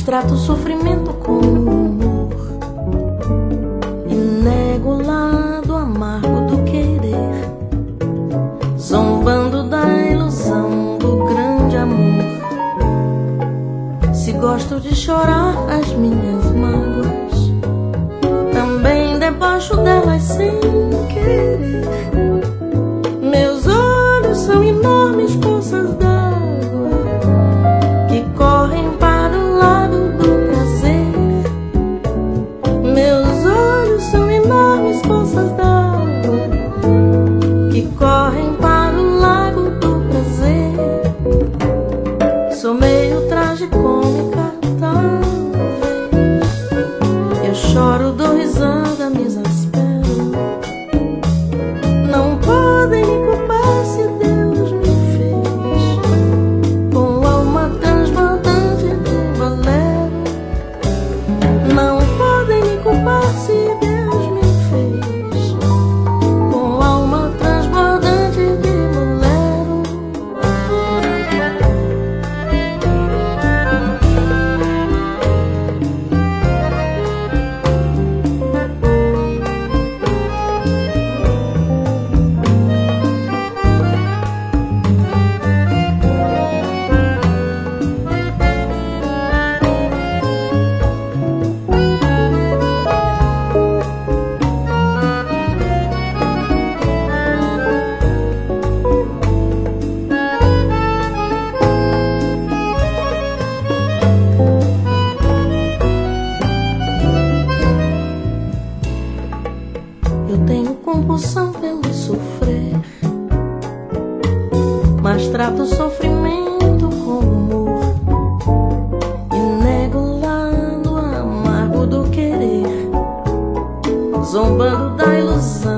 trato o sofrimento com humor e nego o lado amargo do querer, zombando da ilusão do grande amor. Se gosto de chorar as minhas mágoas, também debocho delas sem querer. Meus olhos são enormes poças d'água que correm para o lado do prazer. Meus olhos são enormes poças d'água que correm para o lago do prazer. Sou meio tragicômica, talvez. Eu choro, dou risada, me exaspero. Não podem me culpar se Deus me fez com alma transbordante de bolero. Não podem me culpar se Deus me fez com alma transbordante de bolero. Eu tenho compulsão pelo sofrer, mas trato o sofrimento com humor e nego o lado amargo do querer, zombando da ilusão